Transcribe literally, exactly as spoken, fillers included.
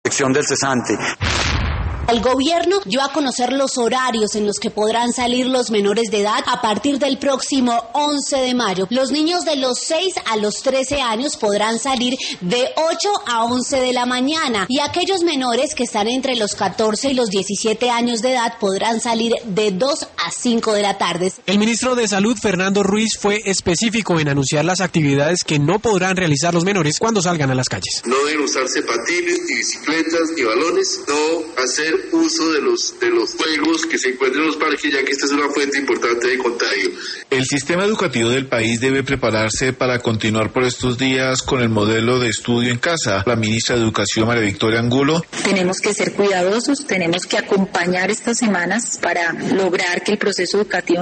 del cesante. El gobierno dio a conocer los horarios en los que podrán salir los menores de edad a partir del próximo once de mayo. Los niños de los seis a los trece años podrán salir de ocho a once de la mañana y aquellos menores que están entre los catorce y los diecisiete años de edad podrán salir de dos a cinco de la tarde. El ministro de Salud, Fernando Ruiz, fue específico en anunciar las actividades que no podrán realizar los menores cuando salgan a las calles. No deben usarse patines, ni bicicletas, ni balones, no hacer uso de los de los juegos que se encuentran en los parques, ya que esta es una fuente importante de contagio. El sistema educativo del país debe prepararse para continuar por estos días con el modelo de estudio en casa. La ministra de Educación, María Victoria Angulo. Tenemos que ser cuidadosos, tenemos que acompañar estas semanas para lograr que el proceso educativo